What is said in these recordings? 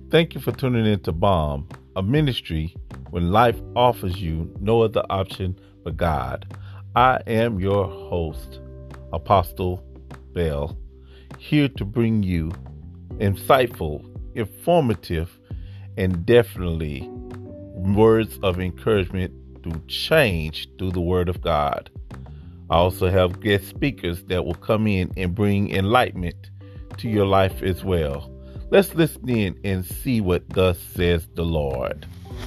Thank you for tuning in to Bomb, a ministry when life offers you no other option but God. I am your host, Apostle Bell, here to bring you insightful, informative, and definitely words of encouragement to change through the Word of God. I also have guest speakers that will come in and bring enlightenment to your life as well. Let's listen in and see what thus says the Lord.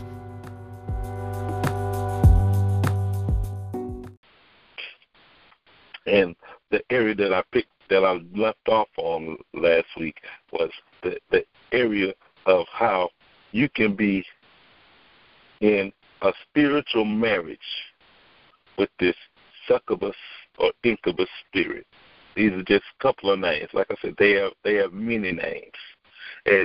And the area that I picked, that I left off on last week, was the area of how you can be in a spiritual marriage with this succubus or incubus spirit. These are just a couple of names. Like I said, they have many names. As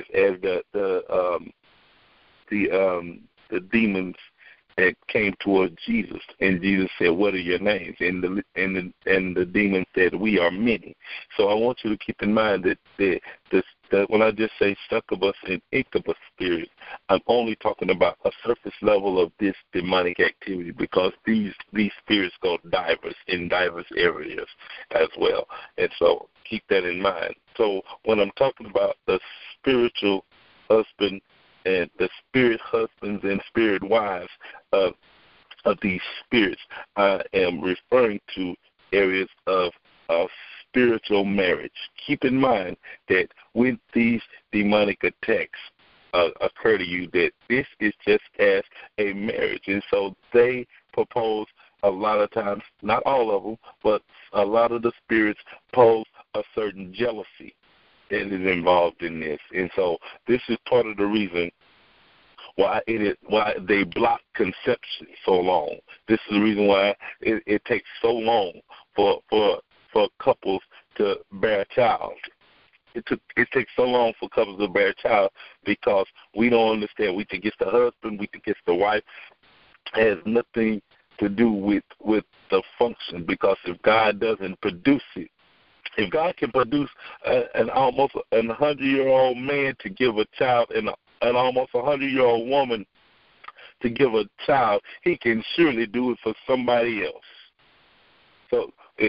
the demons that came towards Jesus, and Jesus said, "What are your names?" And the demon said, "We are many." So I want you to keep in mind that when I just say succubus and incubus spirit, I'm only talking about a surface level of this demonic activity, because these spirits go in diverse areas as well. And so keep that in mind. So when I'm talking about the spiritual husband and the spirit husbands and spirit wives of these spirits, I am referring to areas of spiritual marriage. Keep in mind that when these demonic attacks occur to you, that this is just as a marriage. And so they propose a lot of times, not all of them, but a lot of the spirits pose a certain jealousy that is involved in this. And so this is part of the reason why they block conception so long. This is the reason why it takes so long for couples to bear a child. It takes so long for couples to bear a child, because we don't understand. We think it's the husband, we think it's the wife. It has nothing to do with the function, because if God doesn't produce it, if God can produce an almost 100-year-old man to give a child, and an almost 100-year-old woman to give a child, He can surely do it for somebody else. So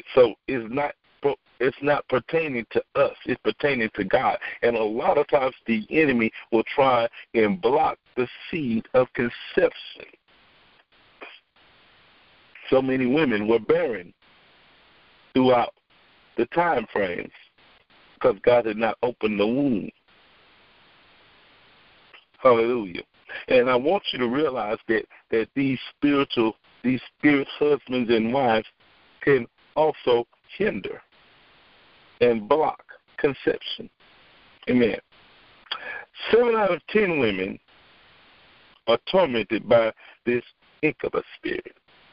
it's not pertaining to us. It's pertaining to God. And a lot of times the enemy will try and block the seed of conception. So many women were barren throughout the time frames because God had not opened the womb. Hallelujah. And I want you to realize that these spirit husbands and wives can also hinder and block conception. Amen. 7 out of 10 women are tormented by this incubus spirit.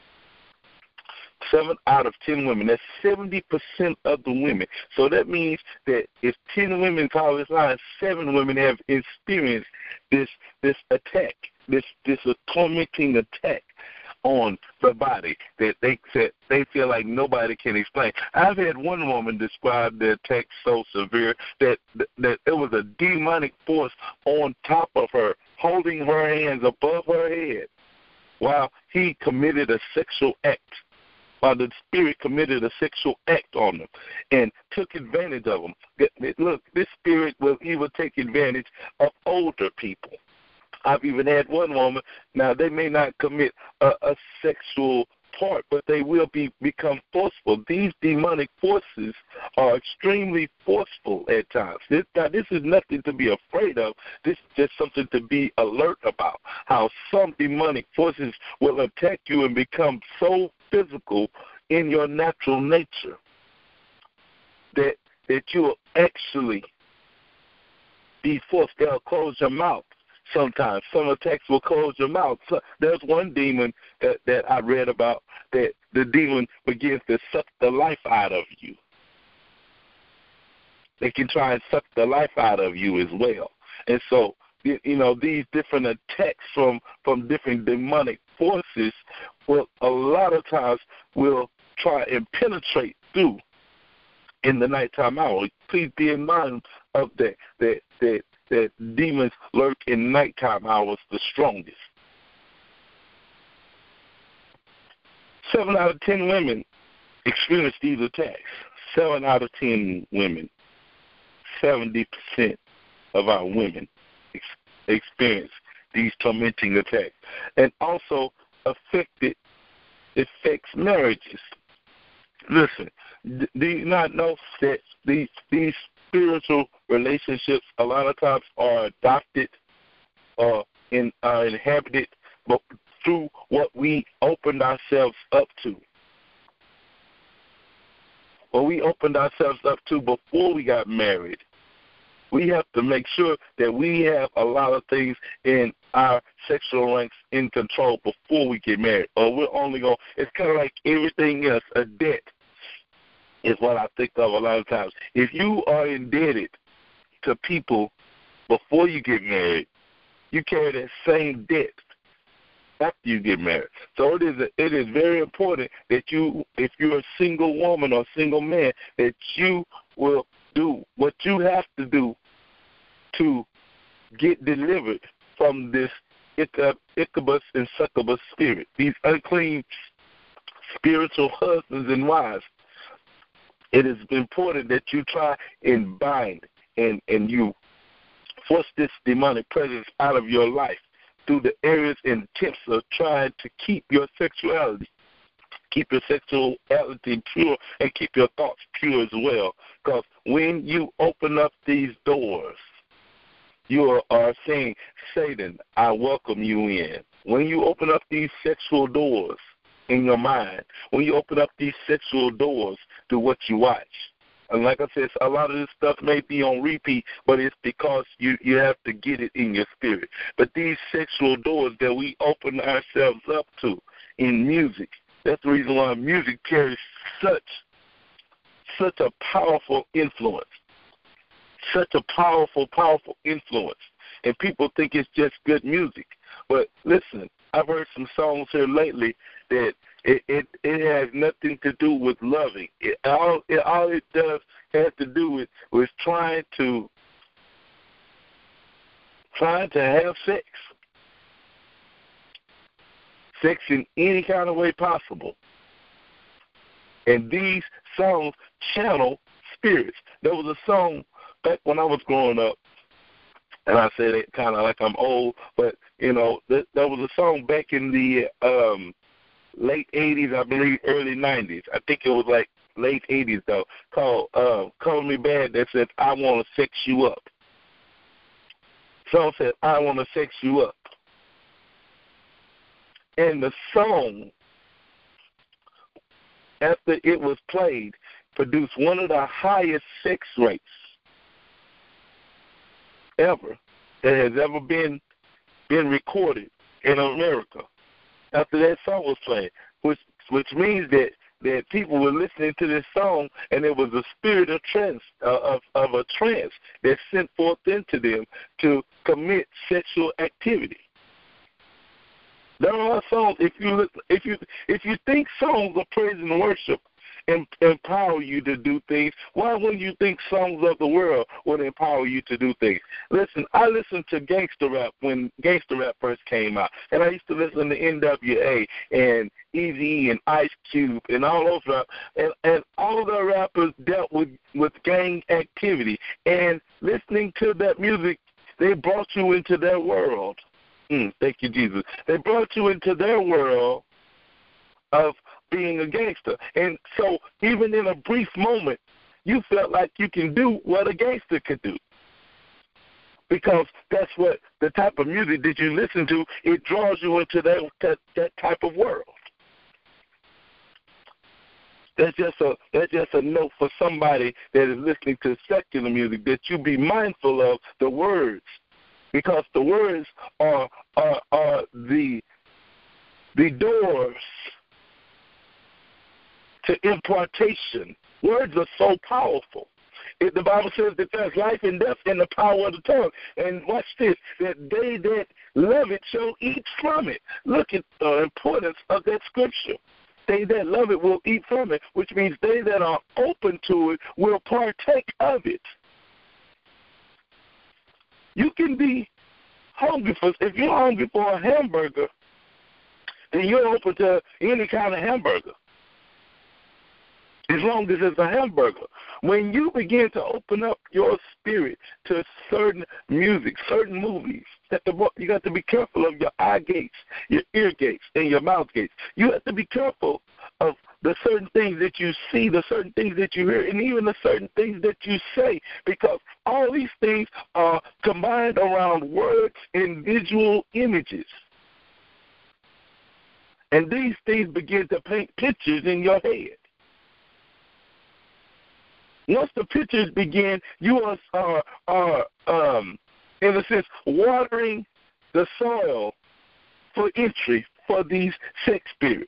7 out of 10 women. That's 70% of the women. So that means that if 10 women call this line, 7 women have experienced this attack, this tormenting attack on the body that they feel like nobody can explain. I've had one woman describe the attack so severe that it was a demonic force on top of her, holding her hands above her head while he committed a sexual act. While the spirit committed a sexual act on them and took advantage of them. Look, this spirit will take advantage of older people. I've even had one woman, now they may not commit a sexual part, but they will become forceful. These demonic forces are extremely forceful at times. This is nothing to be afraid of. This is just something to be alert about, how some demonic forces will attack you and become so physical in your natural nature that you will actually be forced. They'll close your mouth. Sometimes some attacks will close your mouth. So there's one demon that I read about, that the demon begins to suck the life out of you. They can try and suck the life out of you as well. And so, these different attacks from different demonic forces will a lot of times will try and penetrate through in the nighttime hour. Please be in mind of that that demons lurk in nighttime hours the strongest. 7 out of 10 women experience these attacks. 7 out of 10 women. 70% of our women experience these tormenting attacks. And also affects marriages. Listen, do you not know that these spiritual relationships a lot of times are adopted or are inhabited but through what we opened ourselves up to? What we opened ourselves up to before we got married. We have to make sure that we have a lot of things in our sexual ranks in control before we get married. Or we're only going, it's kind of like everything else, a debt is what I think of a lot of times. If you are indebted to people before you get married, you carry that same debt after you get married. So it is very important that you, if you're a single woman or single man, that you will do what you have to do to get delivered from this Ichabus and succubus spirit, these unclean spiritual husbands and wives. It is important that you try and bind and you force this demonic presence out of your life through the areas and tips of trying to keep your sexuality. Keep your sexuality pure and keep your thoughts pure as well. Because when you open up these doors, you are saying, Satan, I welcome you in. When you open up these sexual doors in your mind, when you open up these sexual doors to what you watch, and like I said, a lot of this stuff may be on repeat, but it's because you have to get it in your spirit. But these sexual doors that we open ourselves up to in music, that's the reason why music carries such a powerful influence. Such a powerful influence. And people think it's just good music. But listen, I've heard some songs here lately that it has nothing to do with loving. All it does has to do with trying to have sex. Sex in any kind of way possible. And these songs channel spirits. There was a song back when I was growing up, and I said it kind of like I'm old, but, there was a song back in the late 80s, I believe, early 90s. I think it was like late 80s, though, called Color Me Bad, that said, I Want to Sex You Up. The song said, I Want to Sex You Up. And the song, after it was played, produced one of the highest sex rates ever that has ever been recorded in America after that song was played, which means that people were listening to this song and there was a spirit of a trance that sent forth into them to commit sexual activity. There are songs, if you think songs of praise and worship empower you to do things, why wouldn't you think songs of the world would empower you to do things? Listen, I listened to gangster rap when gangster rap first came out, and I used to listen to NWA and Eazy and Ice Cube and all those rap, and all of the rappers dealt with gang activity, and listening to that music, they brought you into their world. Thank you, Jesus. They brought you into their world of being a gangster. And so even in a brief moment, you felt like you can do what a gangster could do. Because that's what the type of music that you listen to, it draws you into that type of world. That's just a note for somebody that is listening to secular music, that you be mindful of the words. Because the words are the doors to impartation. Words are so powerful. The Bible says that there's life and death in the power of the tongue. And watch this, that they that love it shall eat from it. Look at the importance of that scripture. They that love it will eat from it, which means they that are open to it will partake of it. You can be hungry if you're hungry for a hamburger, then you're open to any kind of hamburger, as long as it's a hamburger. When you begin to open up your spirit to certain music, certain movies, you got to be careful of your eye gates, your ear gates, and your mouth gates. You have to be careful of the certain things that you see, the certain things that you hear, and even the certain things that you say, because all these things are combined around words and visual images. And these things begin to paint pictures in your head. Once the pictures begin, you are in a sense, watering the soil for entry for these sex spirits.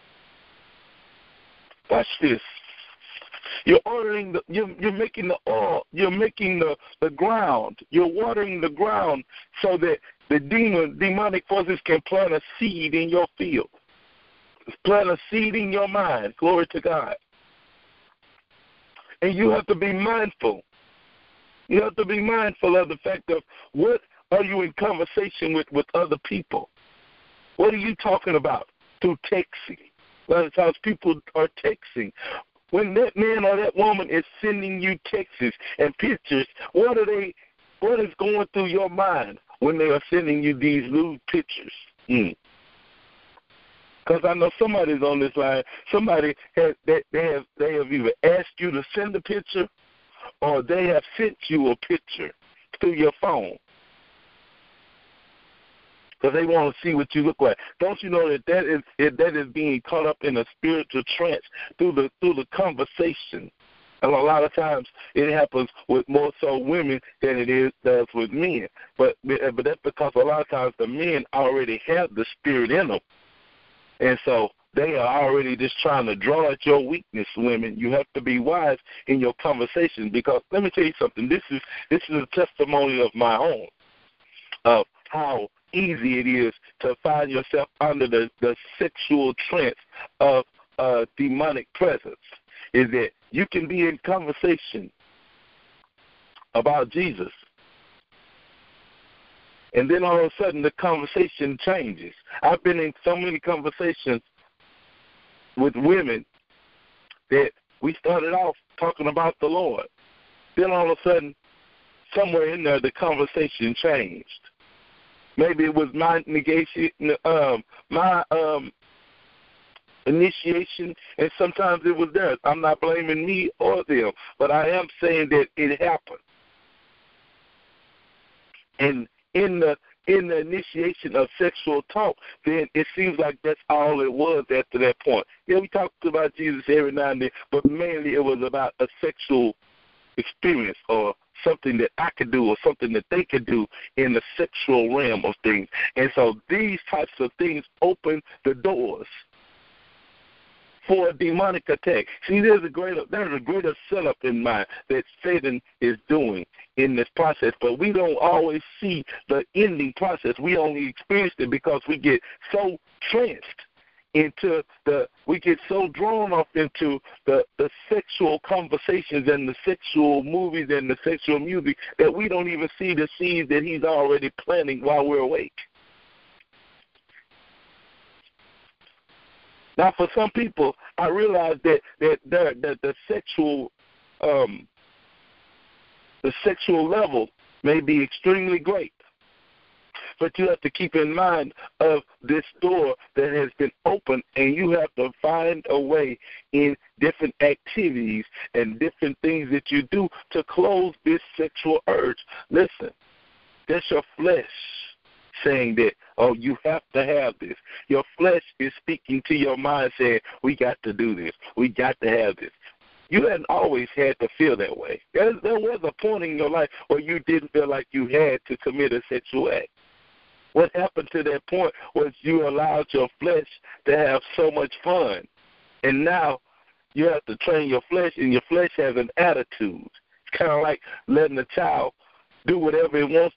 Watch this. You're making the oil, you're making the ground, you're watering the ground so that the demonic forces can plant a seed in your field. Plant a seed in your mind. Glory to God. And you have to be mindful. You have to be mindful of the fact of what are you in conversation with other people? What are you talking about through texting? A lot of times people are texting. When that man or that woman is sending you texts and pictures, what is going through your mind when they are sending you these lewd pictures? Because I know somebody's on this line. Somebody they have either asked you to send a picture, or they have sent you a picture through your phone because they want to see what you look like. Don't you know that is being caught up in a spiritual trance through the conversation? And a lot of times it happens with more so women than it does with men. But that's because a lot of times the men already have the spirit in them. And so they are already just trying to draw at your weakness, women. You have to be wise in your conversation, because let me tell you something. This is a testimony of my own, of how easy it is to find yourself under the sexual trance of demonic presence. Is that you can be in conversation about Jesus, and then all of a sudden the conversation changes. I've been in so many conversations with women that we started off talking about the Lord. Then all of a sudden, somewhere in there, the conversation changed. Maybe it was my negation, my initiation, and sometimes it was theirs. I'm not blaming me or them, but I am saying that it happened. And in the initiation of sexual talk, then it seems like that's all it was after that point. Yeah, we talked about Jesus every now and then, but mainly it was about a sexual experience or something that I could do or something that they could do in the sexual realm of things. And so these types of things open the doors for a demonic attack. See, there's a greater setup in mind that Satan is doing in this process, but we don't always see the ending process. We only experience it because we get so tranced we get so drawn off into the sexual conversations and the sexual movies and the sexual music that we don't even see the seeds that he's already planting while we're awake. Now, for some people, I realize that the sexual level may be extremely great, but you have to keep in mind of this door that has been opened, and you have to find a way in different activities and different things that you do to close this sexual urge. Listen, that's your flesh saying that, oh, you have to have this. Your flesh is speaking to your mind saying, we got to do this. We got to have this. You hadn't always had to feel that way. There was a point in your life where you didn't feel like you had to commit a sexual act. What happened to that point was you allowed your flesh to have so much fun. And now you have to train your flesh, and your flesh has an attitude. It's kind of like letting a child do whatever it wants to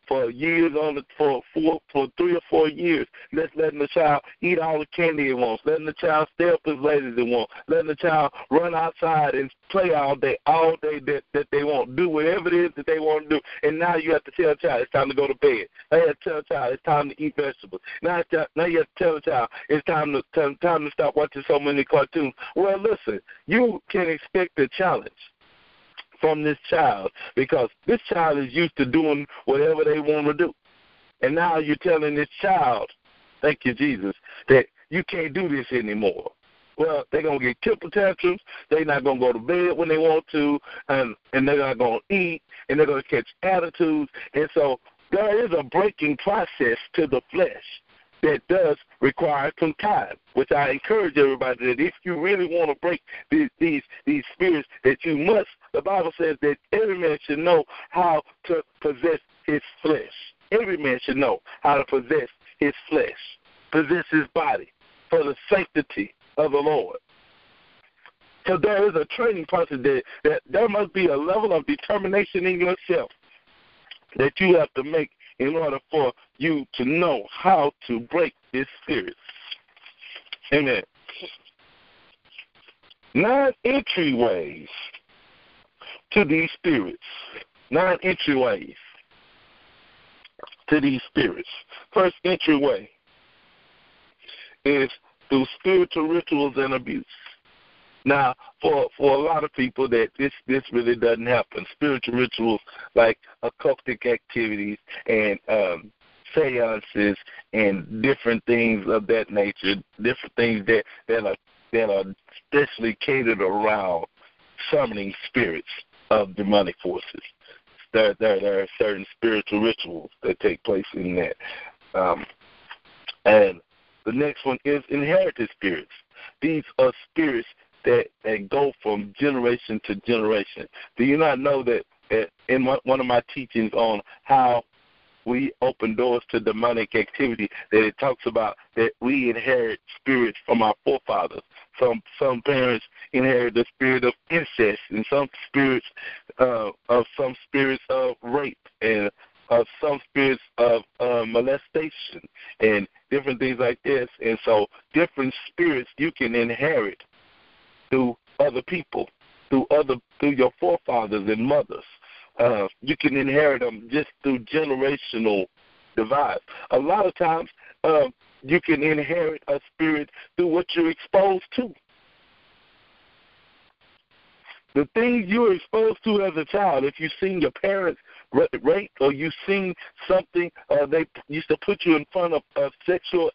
for years for 3 or 4 years, letting the child eat all the candy he wants, letting the child stay up as late as they want, letting the child run outside and play all day that they want, do whatever it is that they want to do. And now you have to tell the child it's time to go to bed. Now you have to tell the child it's time to eat vegetables. Now you have to tell the child it's time to stop watching so many cartoons. Well, listen, you can expect a challenge from this child, because this child is used to doing whatever they want to do. And now you're telling this child, thank you, Jesus, that you can't do this anymore. Well, they're going to get temper tantrums. They're not going to go to bed when they want to, and they're not going to eat, and they're going to catch attitudes. And so there is a breaking process to the flesh that does require some time, which I encourage everybody that if you really want to break these spirits, that you must, the Bible says that every man should know how to possess his flesh. Every man should know how to possess his flesh, possess his body for the sanctity of the Lord. So there is a training process that there must be a level of determination in yourself that you have to make in order for you to know how to break this spirit. Amen. 9 entryways to these spirits. 9 entryways to these spirits. First entryway is through spiritual rituals and abuse. Now, for a lot of people, that this really doesn't happen. Spiritual rituals like occultic activities and seances and different things of that nature, different things that are especially catered around summoning spirits of demonic forces. There are certain spiritual rituals that take place in that. And the next one is inherited spirits. These are spirits that go from generation to generation. Do you not know that in one of my teachings on how we open doors to demonic activity, that it talks about that we inherit spirits from our forefathers. Some parents inherit the spirit of incest, and some spirits of rape, and some spirits of molestation, and different things like this. And so different spirits you can inherit through other people, through your forefathers and mothers. You can inherit them just through generational divides. A lot of times, you can inherit a spirit through what you're exposed to. The things you were exposed to as a child, if you've seen your parents raped, or you've seen something, they used to put you in front of sexual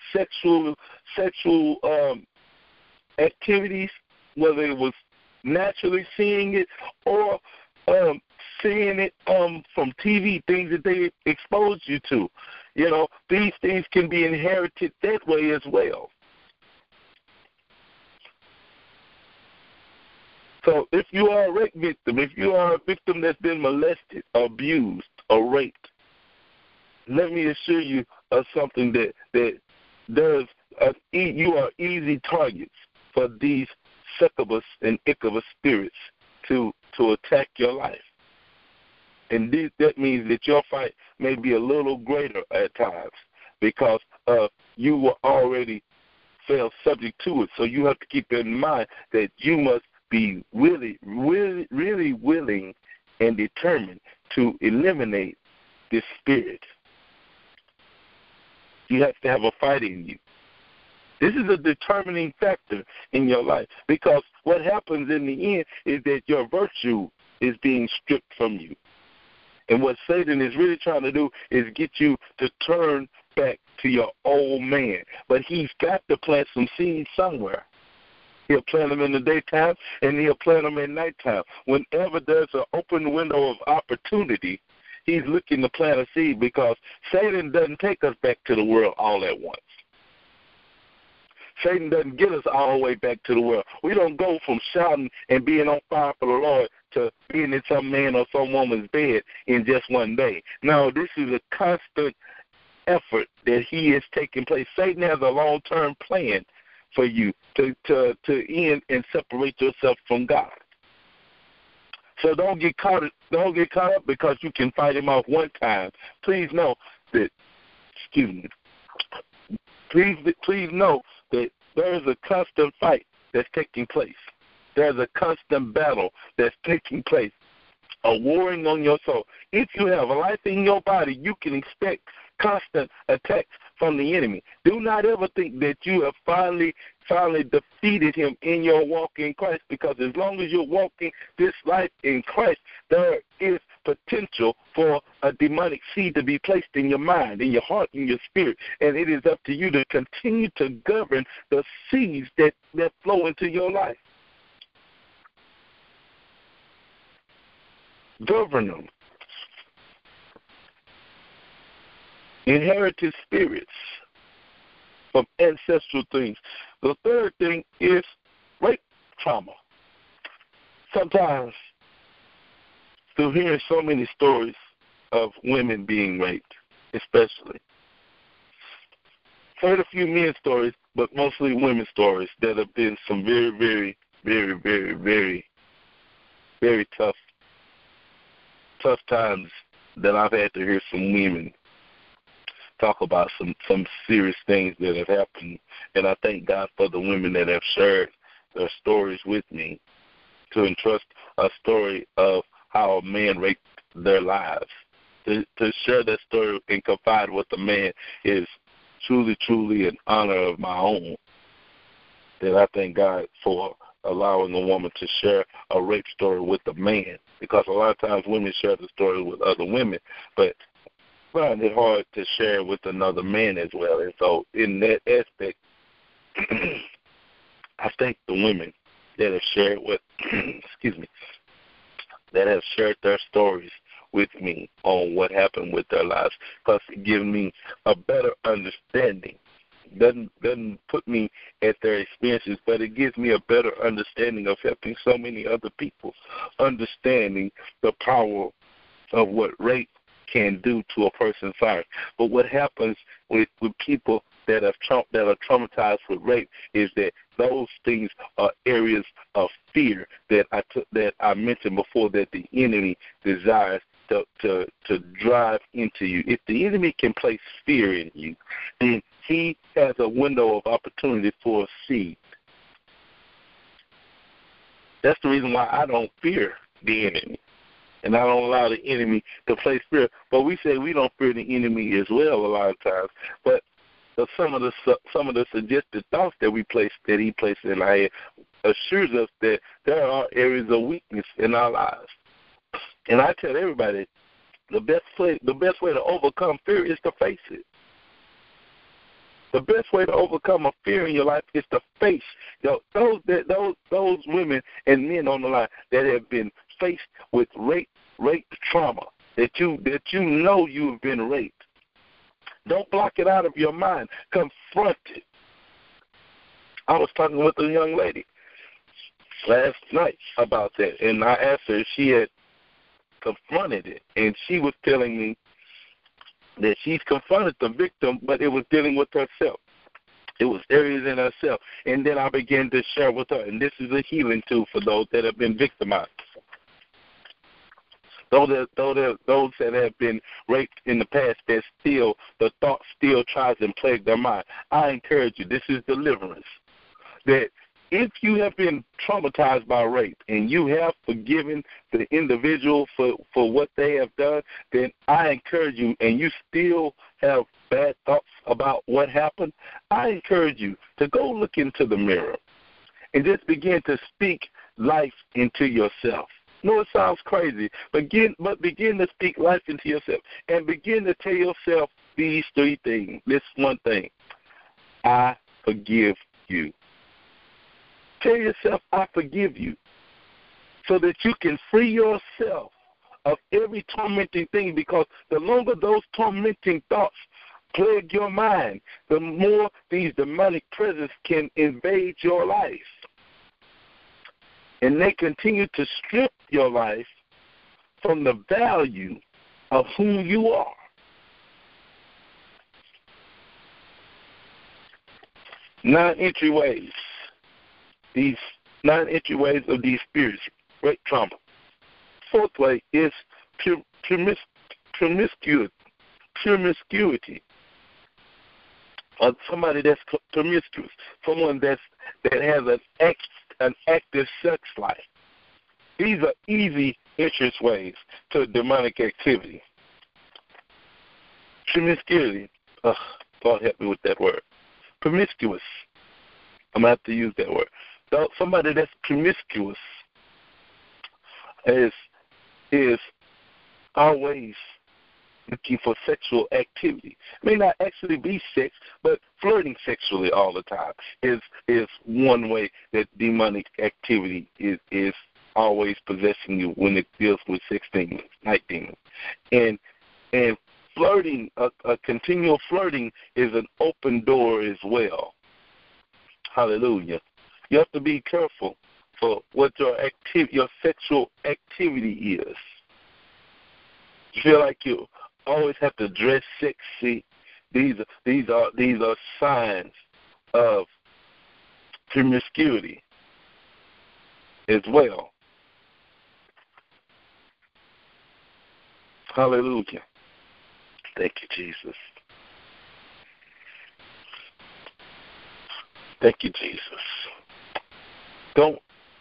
activities, whether it was naturally seeing it or seeing it from TV, things that they exposed you to. You know, these things can be inherited that way as well. So if you are a rape victim, if you are a victim that's been molested, abused, or raped, let me assure you of something that you are easy targets for these succubus and incubus spirits to attack your life. And that means that your fight may be a little greater at times, because you were already fell subject to it. So you have to keep in mind that you must be really, really, really willing and determined to eliminate this spirit. You have to have a fight in you. This is a determining factor in your life, because what happens in the end is that your virtue is being stripped from you. And what Satan is really trying to do is get you to turn back to your old man. But he's got to plant some seeds somewhere. He'll plant them in the daytime, and he'll plant them at nighttime. Whenever there's an open window of opportunity, he's looking to plant a seed, because Satan doesn't take us back to the world all at once. Satan doesn't get us all the way back to the world. We don't go from shouting and being on fire for the Lord to being in some man or some woman's bed in just one day. No, this is a constant effort that he is taking place. Satan has a long-term plan for you to end and separate yourself from God. So don't get caught up because you can fight him off one time. Please know that. Excuse me. Please know that there is a constant fight that's taking place. There's a constant battle that's taking place, a warring on your soul. If you have a life in your body, you can expect constant attacks from the enemy. Do not ever think that you have finally defeated him in your walk in Christ, because as long as you're walking this life in Christ, there is potential for a demonic seed to be placed in your mind, in your heart, in your spirit, and it is up to you to continue to govern the seeds that flow into your life. Govern them. Inherited spirits from ancestral things. The third thing is rape trauma. Sometimes, through hearing so many stories of women being raped, especially, heard a few men's stories, but mostly women's stories that have been some very, very, very, very, very, very tough times that I've had to hear some women talk about some serious things that have happened. And I thank God for the women that have shared their stories with me, to entrust a story of how a man raped their lives. To share that story and confide with a man is truly, truly an honor of my own. That I thank God for allowing a woman to share a rape story with a man, because a lot of times women share the story with other women, but find it hard to share with another man as well. And so in that aspect, I thank the women that have shared that have shared their stories with me on what happened with their lives, because it gives me a better understanding. Doesn't put me at their experiences, but it gives me a better understanding of helping so many other people understanding the power of what rape can do to a person's life. But what happens with people that are traumatized with rape is that those things are areas of fear that I mentioned before, that the enemy desires to drive into you. If the enemy can place fear in you, then he has a window of opportunity for a seed. That's the reason why I don't fear the enemy, and I don't allow the enemy to place fear. But we say we don't fear the enemy as well a lot of times. But some of the suggested thoughts that he placed in our head assures us that there are areas of weakness in our lives. And I tell everybody, the best way to overcome fear is to face it. The best way to overcome a fear in your life is to face those women and men on the line that have been faced with rape trauma, that you know you have been raped. Don't block it out of your mind. Confront it. I was talking with a young lady last night about that, and I asked her if she had confronted it, and she was telling me that she's confronted the victim, but it was dealing with herself. It was areas in herself. And then I began to share with her, and this is a healing tool for those that have been victimized. Those that have been raped in the past, that the thought still tries and plague their mind. I encourage you, this is deliverance, that if you have been traumatized by rape and you have forgiven the individual for what they have done, then I encourage you, and you still have bad thoughts about what happened, I encourage you to go look into the mirror and just begin to speak life into yourself. No, it sounds crazy, but begin to speak life into yourself and begin to tell yourself these three things. This one thing: I forgive you. Tell yourself, I forgive you, so that you can free yourself of every tormenting thing, because the longer those tormenting thoughts plague your mind, the more these demonic presence can invade your life. And they continue to strip your life from the value of who you are. Nine entryways of these spirits, rape trauma. fourth way is promiscuity. Somebody that's promiscuous, someone that has an active sex life. These are easy entrance ways to demonic activity. Promiscuity. God help me with that word. Promiscuous. I'm going to have to use that word. Somebody that's promiscuous is always looking for sexual activity. It may not actually be sex, but flirting sexually all the time is one way that demonic activity is always possessing you when it deals with sex demons, night demons. And flirting, a continual flirting is an open door as well. Hallelujah. You have to be careful for what your sexual activity is. You feel like you always have to dress sexy. These are signs of promiscuity as well. Hallelujah. Thank you, Jesus. Thank you, Jesus. Don't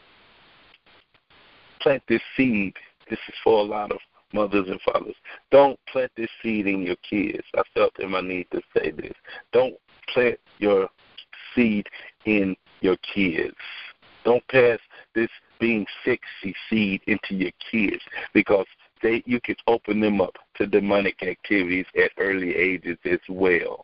plant this seed. This is for a lot of mothers and fathers. Don't plant this seed in your kids. I felt in my need to say this. Don't plant your seed in your kids. Don't pass this being sexy seed into your kids, because you can open them up to demonic activities at early ages as well.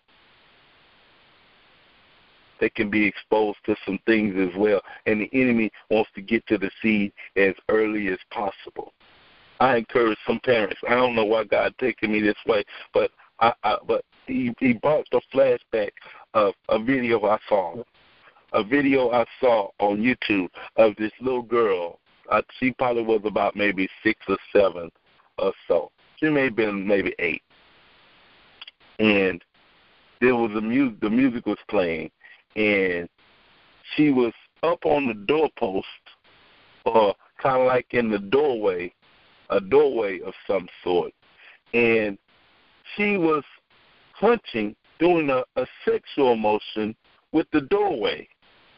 They can be exposed to some things as well, and the enemy wants to get to the seed as early as possible. I encourage some parents. I don't know why God taking me this way, but he brought the flashback of a video I saw. A video I saw on YouTube of this little girl. She probably was about maybe 6 or 7 or so. She may have been maybe 8. And there was the music was playing, and she was up on the doorpost, or kind of like in the doorway, a doorway of some sort, and she was hunching, doing a sexual motion with the doorway.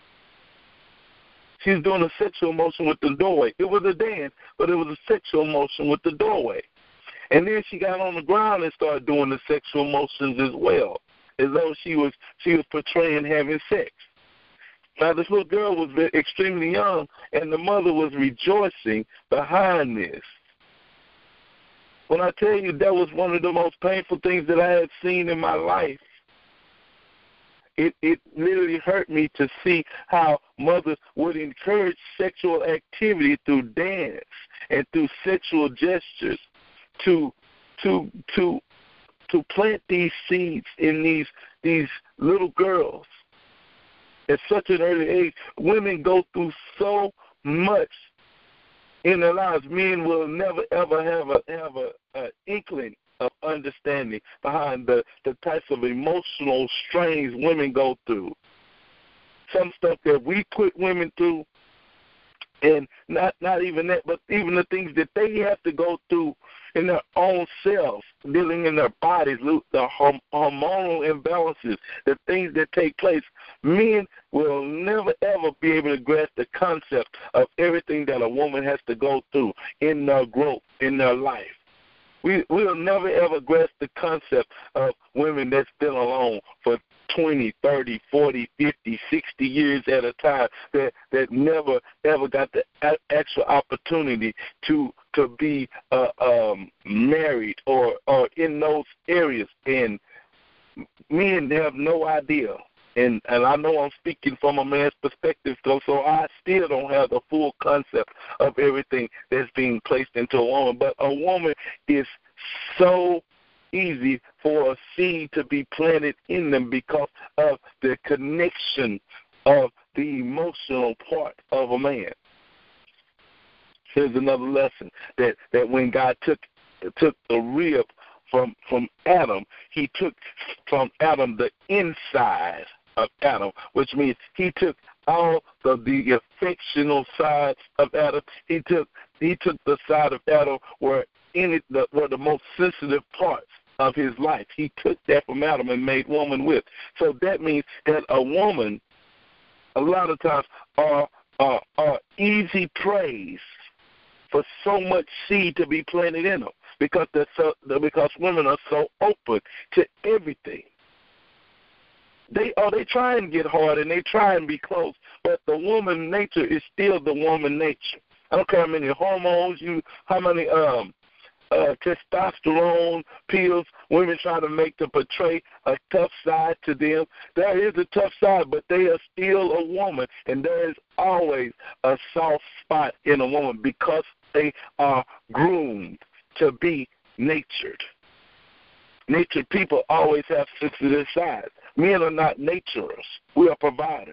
She was doing a sexual motion with the doorway. It was a dance, but it was a sexual motion with the doorway. And then she got on the ground and started doing the sexual motions as well, as though she was portraying having sex. Now, this little girl was extremely young, and the mother was rejoicing behind this. When I tell you that was one of the most painful things that I had seen in my life, it literally hurt me to see how mothers would encourage sexual activity through dance and through sexual gestures to plant these seeds in these little girls at such an early age. Women go through so much in their lives. Men will never ever have a inkling of understanding behind the types of emotional strains women go through. Some stuff that we put women through, and not even that, but even the things that they have to go through in their own selves, dealing in their bodies, the hormonal imbalances, the things that take place. Men will never, ever be able to grasp the concept of everything that a woman has to go through in their growth, in their life. We'll never, ever grasp the concept of women that's been alone for 20, 30, 40, 50, 60 years at a time, that never, ever got the actual opportunity to be married or in those areas. And men have no idea. And I know I'm speaking from a man's perspective, so I still don't have the full concept of everything that's being placed into a woman. But a woman is so easy for a seed to be planted in them because of the connection of the emotional part of a man. Here's another lesson, that when God took the rib from Adam, he took from Adam the inside of Adam, which means he took all of the affectional sides of Adam. He took He took the side of Adam where the most sensitive parts of his life. He took that from Adam and made woman with. So that means that a woman, a lot of times, are easy praise for so much seed to be planted in them because women are so open to everything. They try and get hard and they try and be close, but the woman nature is still the woman nature. I don't care how many hormones how many testosterone pills women try to make to portray a tough side to them. There is a tough side, but they are still a woman, and there is always a soft spot in a woman because they are groomed to be natured. Natured people always have sensitive sides. Men are not naturers. We are providers.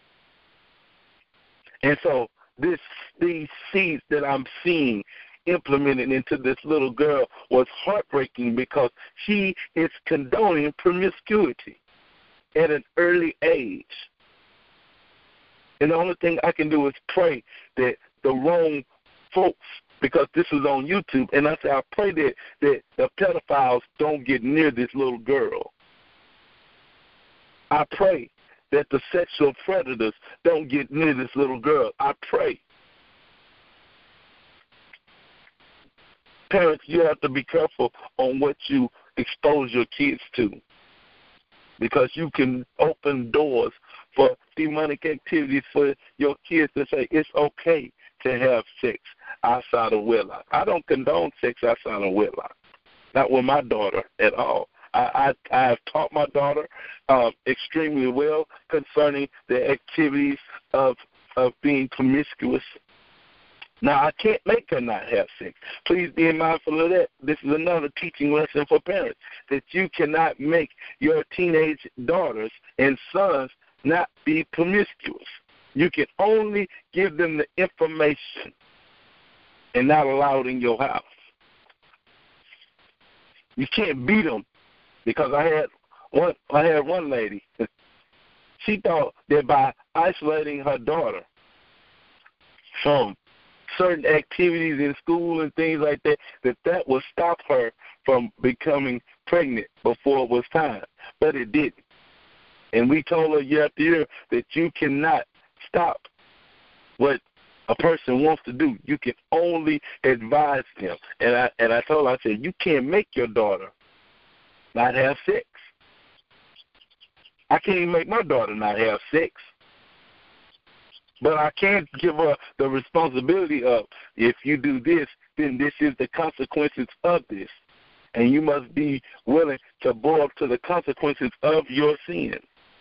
And so these seeds that I'm seeing implemented into this little girl was heartbreaking because she is condoning promiscuity at an early age. And the only thing I can do is pray that the wrong folks, because this is on YouTube, and I say I pray that the pedophiles don't get near this little girl. I pray that the sexual predators don't get near this little girl. I pray. Parents, you have to be careful on what you expose your kids to because you can open doors for demonic activities for your kids to say it's okay to have sex outside of wedlock. I don't condone sex outside of wedlock, not with my daughter at all. I have taught my daughter extremely well concerning the activities of being promiscuous. Now, I can't make her not have sex. Please be mindful of that. This is another teaching lesson for parents, that you cannot make your teenage daughters and sons not be promiscuous. You can only give them the information and not allow it in your house. You can't beat them because I had one lady. She thought that by isolating her daughter from certain activities in school and things like that, that would stop her from becoming pregnant before it was time. But it didn't. And we told her year after year that you cannot stop what a person wants to do. You can only advise them. And I told her, I said, you can't make your daughter not have sex. I can't even make my daughter not have sex. But I can't give her the responsibility of, if you do this, then this is the consequences of this. And you must be willing to bow up to the consequences of your sin.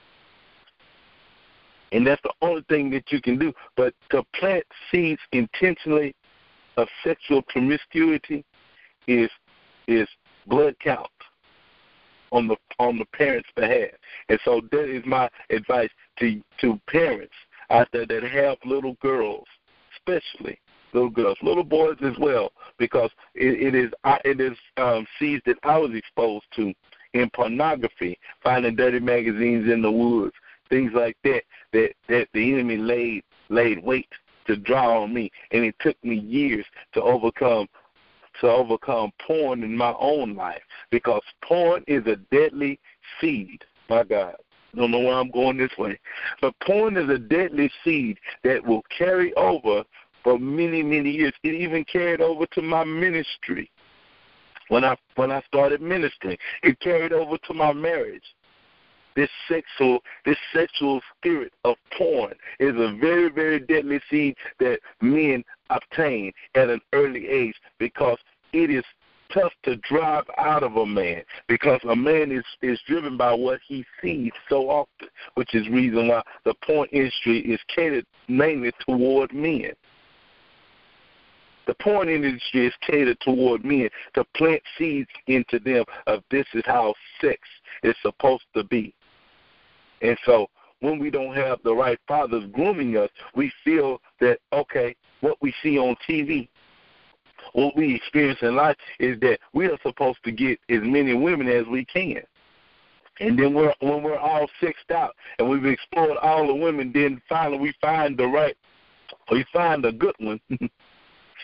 And that's the only thing that you can do. But to plant seeds intentionally of sexual promiscuity is blood count on the parents' behalf. And so that is my advice to parents out there that have little girls, especially little girls, little boys as well, because it is seeds that I was exposed to in pornography, finding dirty magazines in the woods, things like that the enemy laid wait to draw on me, and it took me years to overcome porn in my own life, because porn is a deadly seed. My God. Don't know why I'm going this way. But porn is a deadly seed that will carry over for many, many years. It even carried over to my ministry. When I started ministering, it carried over to my marriage. This sexual spirit of porn is a very, very deadly seed that men obtain at an early age, because it is tough to drive out of a man, because a man is driven by what he sees so often, which is reason why the porn industry is catered mainly toward men. The porn industry is catered toward men to plant seeds into them of this is how sex is supposed to be. And so when we don't have the right fathers grooming us, we feel that, okay, what we see on TV, what we experience in life is that we are supposed to get as many women as we can. And then when we're all sexed out and we've explored all the women, then finally we find a good one.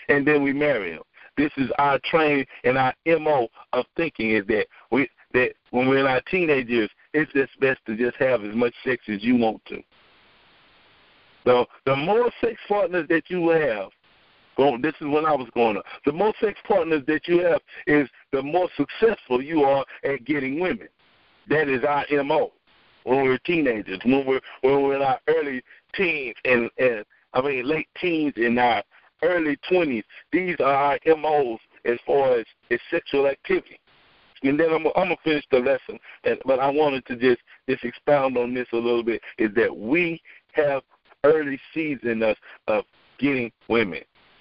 and then we marry them. This is our training and our MO of thinking is that when we're in our teenage years, it's just best to just have as much sex as you want to. So the more sex partners that you have, this is when I was growing up, the more sex partners that you have is the more successful you are at getting women. That is our MO when we're teenagers, when we're in our early teens and late teens and our early 20s. These are our MOs as far as sexual activity. And then I'm gonna finish the lesson, but I wanted to just expound on this a little bit. Is that we have early season of getting women.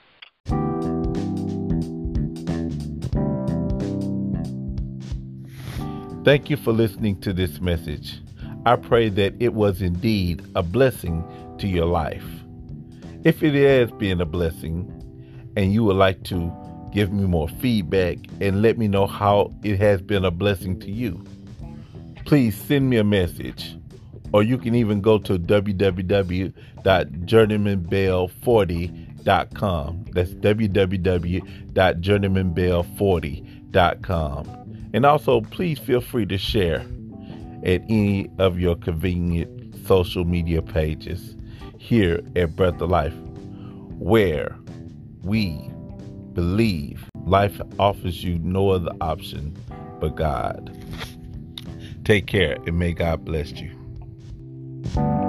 Thank you for listening to this message. I pray that it was indeed a blessing to your life. If it has been a blessing and you would like to give me more feedback and let me know how it has been a blessing to you, please send me a message, or you can even go to www.journeymanbell40.com. That's www.journeymanbell40.com. And also, please feel free to share at any of your convenient social media pages here at Breath of Life, where we believe life offers you no other option but God. Take care, and may God bless you.